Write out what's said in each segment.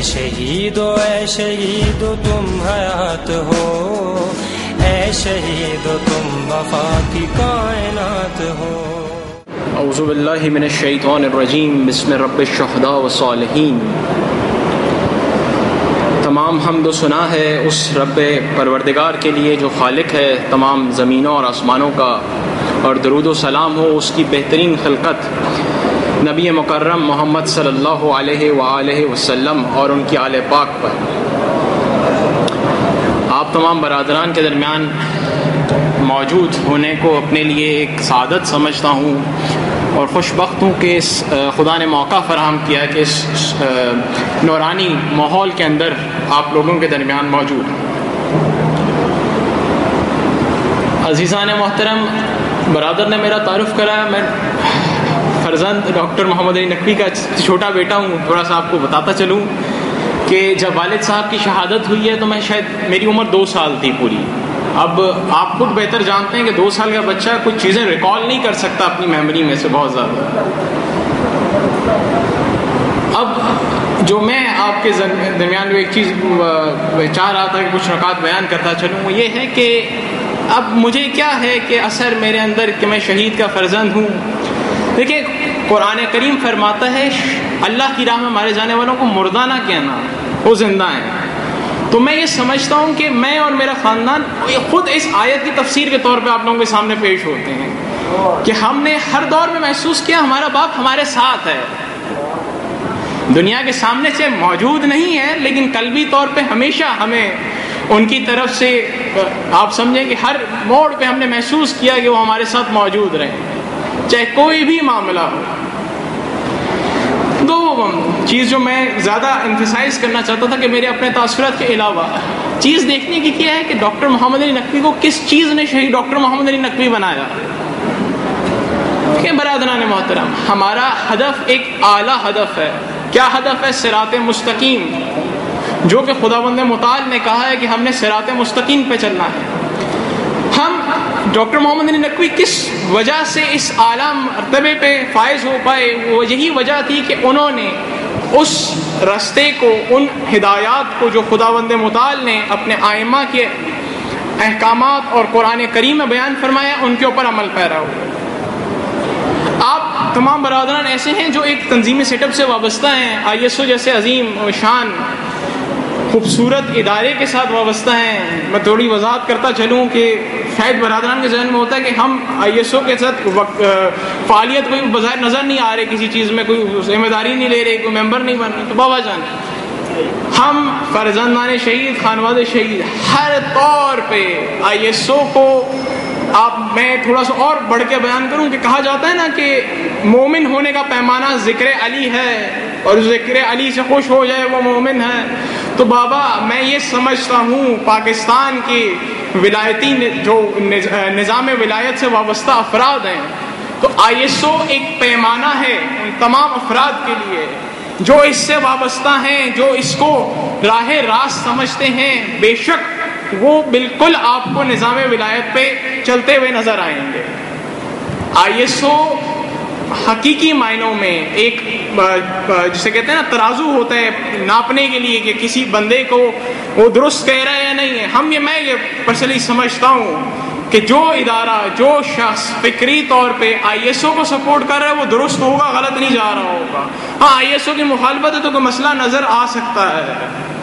شہیدو تم حیات ہو، اے شہیدو تم وفا کی کائنات ہو۔ اعوذ باللہ من الشیطان الرجیم، بسم رب الشہداء والصالحین۔ تمام حمد و ثنا ہے اس رب پروردگار کے لیے جو خالق ہے تمام زمینوں اور آسمانوں کا، اور درود و سلام ہو اس کی بہترین خلقت نبی مکرم محمد صلی اللہ علیہ وآلہ وسلم اور ان کی آل پاک پر۔ آپ تمام برادران کے درمیان موجود ہونے کو اپنے لیے ایک سعادت سمجھتا ہوں، اور خوش بخت ہوں کہ اس خدا نے موقع فراہم کیا کہ اس نورانی ماحول کے اندر آپ لوگوں کے درمیان موجود ہوں۔ عزیزان محترم، برادر نے میرا تعارف کرایا، میں فرزند ڈاکٹر محمد علی نقوی کا چھوٹا بیٹا ہوں۔ تھوڑا سا آپ کو بتاتا چلوں کہ جب والد صاحب کی شہادت ہوئی ہے تو میں شاید میری عمر 2 سال تھی پوری۔ اب آپ خود بہتر جانتے ہیں کہ 2 سال کا بچہ کچھ چیزیں ریکال نہیں کر سکتا اپنی میموری میں سے بہت زیادہ۔ اب جو میں آپ کے درمیان جو ایک چیز چاہ رہا تھا کہ کچھ نکات بیان کرتا چلوں، وہ یہ ہے کہ اب مجھے کیا ہے کہ اثر میرے اندر کہ میں شہید کا فرزند ہوں۔ دیکھیں، قرآن کریم فرماتا ہے اللہ کی راہ میں مارے جانے والوں کو مردہ نہ کہنا، وہ زندہ ہیں۔ تو میں یہ سمجھتا ہوں کہ میں اور میرا خاندان خود اس آیت کی تفسیر کے طور پہ آپ لوگوں کے سامنے پیش ہوتے ہیں کہ ہم نے ہر دور میں محسوس کیا ہمارا باپ ہمارے ساتھ ہے، دنیا کے سامنے سے موجود نہیں ہے لیکن قلبی طور پہ ہمیشہ ہمیں ان کی طرف سے آپ سمجھیں کہ ہر موڑ پہ ہم نے محسوس کیا کہ وہ ہمارے ساتھ موجود رہیں، چاہے کوئی بھی معاملہ ہو۔ دو چیز جو میں زیادہ ایمفیسائز کرنا چاہتا تھا کہ میرے اپنے تاثرات کے علاوہ چیز دیکھنے کی کیا ہے کہ ڈاکٹر محمد علی نقوی کو کس چیز نے شہید ڈاکٹر محمد علی نقوی بنایا۔ کہ برادران محترم، ہمارا ہدف ایک اعلیٰ ہدف ہے۔ کیا ہدف ہے؟ صراط مستقیم، جو کہ خداوند متعال نے کہا ہے کہ ہم نے صراط مستقیم پہ چلنا ہے۔ ہم ڈاکٹر محمد علی نقوی کس وجہ سے اس اعلیٰ مرتبے پہ فائز ہو پائے، وہ یہی وجہ تھی کہ انہوں نے اس راستے کو، ان ہدایات کو جو خداوند متعال نے اپنے ائمہ کے احکامات اور قرآن کریم میں بیان فرمایا، ان کے اوپر عمل پیرا ہو۔ آپ تمام برادران ایسے ہیں جو ایک تنظیمی سیٹ اپ سے وابستہ ہیں، ISO جیسے عظیم و شان خوبصورت ادارے کے ساتھ وابستہ ہیں۔ میں تھوڑی وضاحت کرتا چلوں کہ شاید برادران کے ذہن میں ہوتا ہے کہ ہم ISO کے ساتھ فعالیت کوئی بظاہر نظر نہیں آ رہے، کسی چیز میں کوئی ذمہ داری نہیں لے رہے، کوئی ممبر نہیں بن رہے۔ تو بابا جان، ہم فرزندان شہید، خانواد شہید، ہر طور پہ ISO کو میں تھوڑا سا اور بڑھ کے بیان کروں کہ کہا جاتا ہے نا کہ مومن ہونے کا پیمانہ ذکر علی ہے، اور ذکر علی سے خوش ہو جائے وہ مومن ہے۔ تو بابا میں یہ سمجھتا ہوں پاکستان کی ولایتی جو نظام ولایت سے وابستہ افراد ہیں، تو ISO ایک پیمانہ ہے ان تمام افراد کے لیے جو اس سے وابستہ ہیں، جو اس کو راہ راست سمجھتے ہیں۔ بے شک وہ بالکل آپ کو نظام ولایت پہ چلتے ہوئے نظر آئیں گے۔ ISO حقیقی معنوں میں ایک جسے کہتے ہیں نا ترازو ہوتا ہے ناپنے کے لیے کہ کسی بندے کو وہ درست کہہ رہا ہے یا نہیں ہے۔ میں یہ پرسنلی سمجھتا ہوں کہ جو ادارہ، جو شخص فکری طور پہ ISO کو سپورٹ کر رہا ہے وہ درست ہوگا، غلط نہیں جا رہا ہوگا۔ ہاں ISO کی مخالفت ہے تو کوئی مسئلہ نظر آ سکتا ہے۔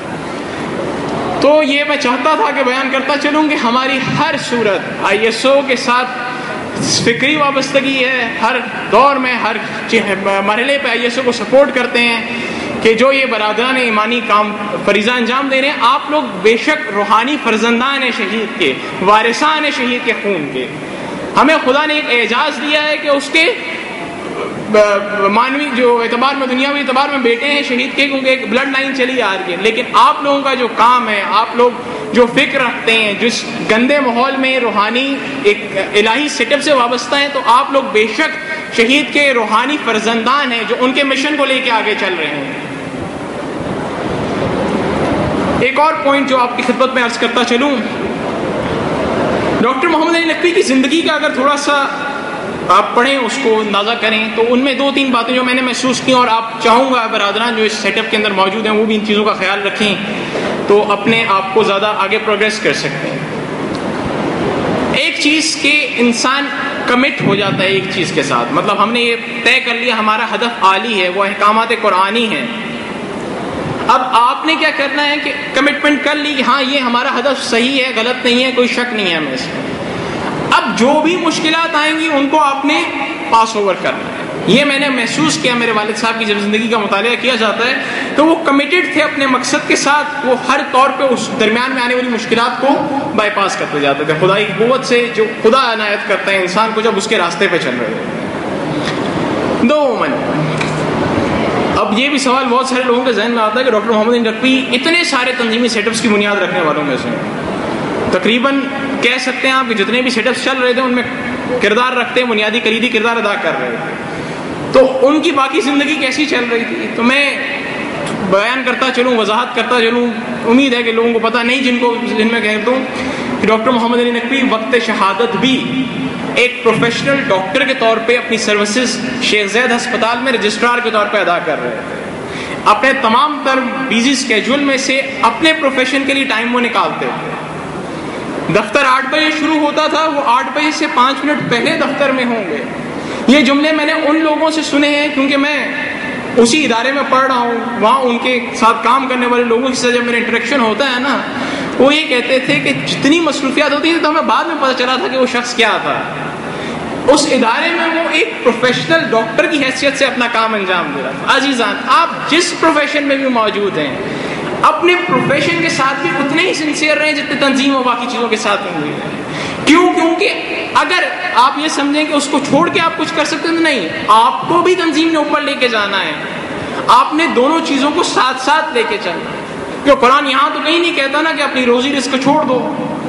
تو یہ میں چاہتا تھا کہ بیان کرتا چلوں کہ ہماری ہر صورت ISO کے ساتھ فکری وابستگی ہے، ہر دور میں ہر مرحلے پہ ISO کو سپورٹ کرتے ہیں کہ جو یہ برادران ایمانی کام فریضہ انجام دے رہے ہیں۔ آپ لوگ بے شک روحانی فرزندان شہید کے، وارثان شہید کے خون کے۔ ہمیں خدا نے ایک اعزاز دیا ہے کہ اس کے مانوی جو اعتبار میں، دنیاوی اعتبار میں بیٹے ہیں شہید کے، کیونکہ ایک بلڈ لائن چلی آ رہی ہے۔ لیکن آپ لوگوں کا جو کام ہے، آپ لوگ جو فکر رکھتے ہیں، جس گندے ماحول میں روحانی ایک الہی سیٹ اپ سے وابستہ ہیں، تو آپ لوگ بے شک شہید کے روحانی فرزندان ہیں جو ان کے مشن کو لے کے آگے چل رہے ہیں۔ ایک اور پوائنٹ جو آپ کی خدمت میں عرض کرتا چلوں، ڈاکٹر محمد علی نقوی کی زندگی کا اگر تھوڑا سا آپ پڑھیں اس کو اندازہ کریں. تو ان میں 2-3 باتیں جو میں نے محسوس کی اور آپ چاہوں گا برادران جو اس سیٹ اپ کے اندر موجود ہیں وہ بھی ان چیزوں کا خیال رکھیں تو اپنے آپ کو زیادہ آگے پروگریس کر سکتے ہیں. ایک چیز کہ انسان کمٹ ہو جاتا ہے ایک چیز کے ساتھ, مطلب ہم نے یہ طے کر لیا ہمارا ہدف عالی ہے, وہ احکامات قرآنی ہیں. اب آپ نے کیا کرنا ہے کہ کمٹمنٹ کر لی کہ ہاں یہ ہمارا ہدف صحیح ہے, غلط نہیں ہے, کوئی شک نہیں ہے ہمیں اس میں. اب جو بھی مشکلات آئیں گی ان کو آپ نے پاس اوور کرنا ہے. یہ میں نے محسوس کیا میرے والد صاحب کی جب زندگی کا مطالعہ کیا جاتا ہے تو وہ کمیٹڈ تھے اپنے مقصد کے ساتھ, وہ ہر طور پہ اس درمیان میں آنے والی مشکلات کو بائی پاس کرتے جاتے تھے خدا کی قوت سے جو خدا عنایت کرتا ہے انسان کو جب اس کے راستے پہ چل رہے ہیں. اب یہ بھی سوال بہت سارے لوگوں کے ذہن میں آتا ہے کہ ڈاکٹر محمد نقوی اتنے سارے تنظیمی سیٹ اپس کی بنیاد رکھنے والوں میں سے تقریباً کہہ سکتے ہیں آپ کہ جتنے بھی سیٹ اپس چل رہے تھے ان میں کردار رکھتے ہیں, بنیادی کلیدی کردار ادا کر رہے تھے. تو ان کی باقی زندگی کیسی چل رہی تھی تو میں بیان کرتا چلوں, وضاحت کرتا چلوں. امید ہے کہ لوگوں کو پتہ نہیں جن میں کہتا ہوں کہ ڈاکٹر محمد علی نقوی وقت شہادت بھی ایک پروفیشنل ڈاکٹر کے طور پہ اپنی سروسز شیخ زید ہسپتال میں رجسٹرار کے طور پہ ادا کر رہے تھے. اپنے تمام تر بیزی اسکیجول میں سے اپنے پروفیشن کے لیے ٹائم وہ نکالتے تھے. دفتر 8 بجے شروع ہوتا تھا, وہ 8 بجے سے 5 منٹ پہلے دفتر میں ہوں گے. یہ جملے میں نے ان لوگوں سے سنے ہیں کیونکہ میں اسی ادارے میں پڑھ رہا ہوں, وہاں ان کے ساتھ کام کرنے والے لوگوں سے جب میرا انٹریکشن ہوتا ہے نا, وہ یہ کہتے تھے کہ جتنی مصروفیات ہوتی تھیں تو ہمیں بعد میں پتہ چلا تھا کہ وہ شخص کیا تھا. اس ادارے میں وہ ایک پروفیشنل ڈاکٹر کی حیثیت سے اپنا کام انجام دے رہا تھا. عزیزان, آپ جس پروفیشن میں بھی موجود ہیں اپنے پروفیشن کے ساتھ بھی اتنے ہی سنسیئر رہیں جتنے تنظیم و باقی چیزوں کے ساتھ ہوئے ہیں. کیونکہ اگر آپ یہ سمجھیں کہ اس کو چھوڑ کے آپ کچھ کر سکتے ہیں تو نہیں, آپ کو بھی تنظیم نے اوپر لے کے جانا ہے. آپ نے دونوں چیزوں کو ساتھ ساتھ لے کے چلنا ہے. کیوں قرآن یہاں تو کہیں نہیں کہتا نا کہ اپنی روزی رزق چھوڑ دو.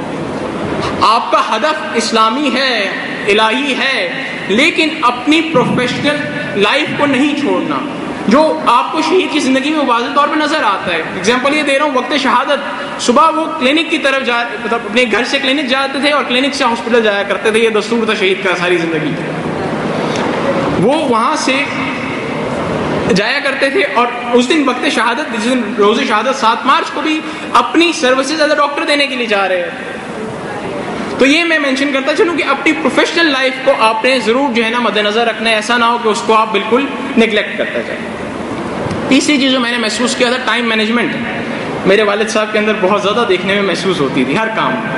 آپ کا ہدف اسلامی ہے, الہی ہے, لیکن اپنی پروفیشنل لائف کو نہیں چھوڑنا جو آپ کو شہید کی زندگی میں واضح طور پہ نظر آتا ہے. اگزامپل یہ دے رہا ہوں, وقت شہادت صبح وہ کلینک کی طرف مطلب اپنے گھر سے کلینک جاتے تھے اور کلینک سے ہاسپٹل جایا کرتے تھے. یہ دستور تھا شہید کا ساری زندگی. وہ وہاں سے جایا کرتے تھے اور اس دن وقت شہادت, جس دن روز شہادت 7 مارچ کو بھی اپنی سروسز ایز اے ڈاکٹر دینے کے لیے جا رہے تھے. تو یہ میں مینشن کرتا چلوں کہ اپنی پروفیشنل لائف کو آپ نے ضرور جو ہے نا مد نظر رکھنا ہے, ایسا نہ ہو کہ اس کو آپ بالکل نگلیکٹ کرتے جائیں. تیسری چیز جو میں نے محسوس کیا تھا, ٹائم مینجمنٹ. میرے والد صاحب کے اندر بہت زیادہ دیکھنے میں محسوس ہوتی تھی ہر کام میں,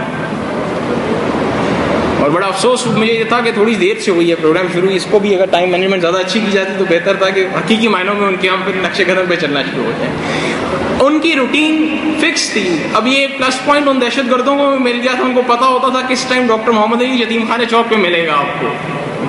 اور بڑا افسوس مجھے یہ تھا کہ تھوڑی دیر سے ہوئی ہے پروگرام شروع. اس کو بھی اگر ٹائم مینجمنٹ زیادہ اچھی کی جاتی تو بہتر تھا کہ حقیقی معنوں میں ان کے ہم پھر نقشے قدم پہ چلنا شروع ہو جائیں. ان کی روٹین فکس تھی. اب یہ پلس پوائنٹ ان دہشت گردوں کو مل گیا تھا, ان کو پتا ہوتا تھا کس ٹائم ڈاکٹر محمد علی یتیم خانے چوک پہ ملے گا آپ کو.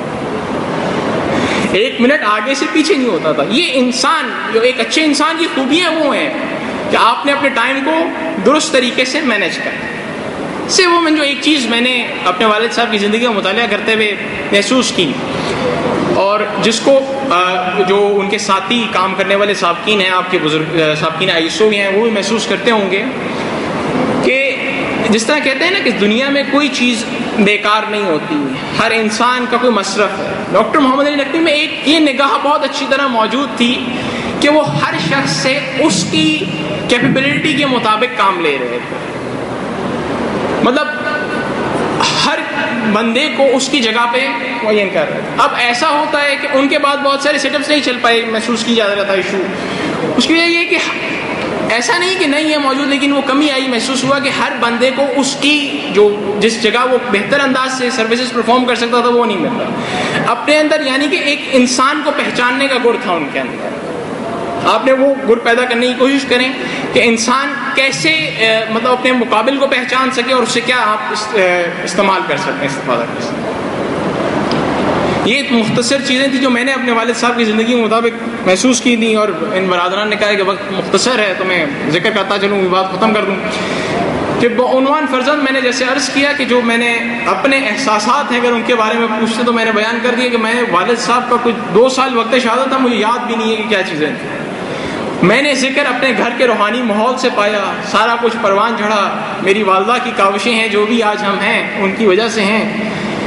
1 منٹ آگے سے پیچھے نہیں ہوتا تھا. یہ انسان جو ایک اچھے انسان کی خوبیاں وہ ہیں کہ آپ نے اپنے ٹائم کو درست طریقے سے مینیج کرنا. سے وہ جو ایک چیز میں نے اپنے والد صاحب کی زندگی کا مطالعہ کرتے ہوئے محسوس کی, اور جس کو جو ان کے ساتھی کام کرنے والے سابقین ہیں, آپ کے بزرگ سابقین ISO ہیں, وہ بھی محسوس کرتے ہوں گے کہ جس طرح کہتے ہیں نا کہ دنیا میں کوئی چیز بیکار نہیں ہوتی, ہر انسان کا کوئی مصرف ہے. ڈاکٹر محمد علی نقوی میں ایک یہ نگاہ بہت اچھی طرح موجود تھی کہ وہ ہر شخص سے اس کی کیپیبلٹی کے مطابق کام لے رہے تھے. مطلب ہر بندے کو اس کی جگہ پہ معین کر رہے تھے. اب ایسا ہوتا ہے کہ ان کے بعد بہت سارے سیٹ اپس نہیں چل پائے, محسوس کی جا رہا تھا ایشو. اس کی وجہ یہ کہ ایسا نہیں کہ نہیں ہے موجود, لیکن وہ کمی آئی. محسوس ہوا کہ ہر بندے کو اس کی جس جگہ وہ بہتر انداز سے سروسز پرفارم کر سکتا تھا وہ نہیں مل رہا اپنے اندر. یعنی کہ ایک انسان کو پہچاننے کا گر تھا ان کے اندر. آپ نے وہ گر پیدا کرنے کی کوشش کریں کہ انسان کیسے مطلب اپنے مقابل کو پہچان سکے اور اس سے کیا آپ استعمال کر سکتے ہیں, استفادہ کر سکتے ہیں. یہ مختصر چیزیں تھیں جو میں نے اپنے والد صاحب کی زندگی کے مطابق محسوس کی تھیں, اور ان برادران نے کہا کہ وقت مختصر ہے تو میں ذکر کرتا چلوں, بات ختم کر دوں. کہ بعنوان فرزند میں نے جیسے عرض کیا کہ جو میں نے اپنے احساسات ہیں اگر ان کے بارے میں پوچھتے تو میں نے بیان کر دیا کہ میں والد صاحب کا کچھ 2 سال وقت شہادت تھا, مجھے یاد بھی نہیں ہے کہ کیا چیزیں تھیں. میں نے ذکر اپنے گھر کے روحانی ماحول سے پایا, سارا کچھ پروان چڑھا. میری والدہ کی کاوشیں ہیں جو بھی آج ہم ہیں ان کی وجہ سے ہیں.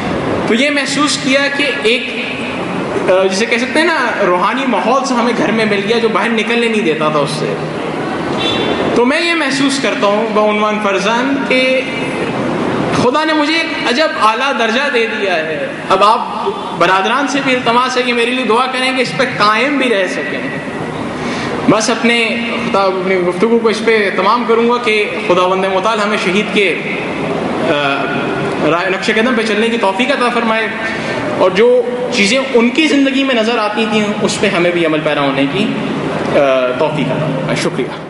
تو یہ محسوس کیا کہ ایک جسے کہہ سکتے ہیں نا روحانی ماحول سے ہمیں گھر میں مل گیا جو باہر نکلنے نہیں دیتا تھا اس سے. تو میں یہ محسوس کرتا ہوں بعنوان فرزند کہ خدا نے مجھے ایک عجب اعلیٰ درجہ دے دیا ہے. اب آپ برادران سے بھی التماس ہے کہ میرے لیے دعا کریں کہ اس پہ قائم بھی رہ سکیں. بس اپنی گفتگو کو اس پہ تمام کروں گا کہ خداوند متعال ہمیں شہید کے نقش قدم پہ چلنے کی توفیق عطا فرمائے، اور جو چیزیں ان کی زندگی میں نظر آتی تھیں اس پہ ہمیں بھی عمل پیرا ہونے کی توفیق عطا فرمائے. شکریہ.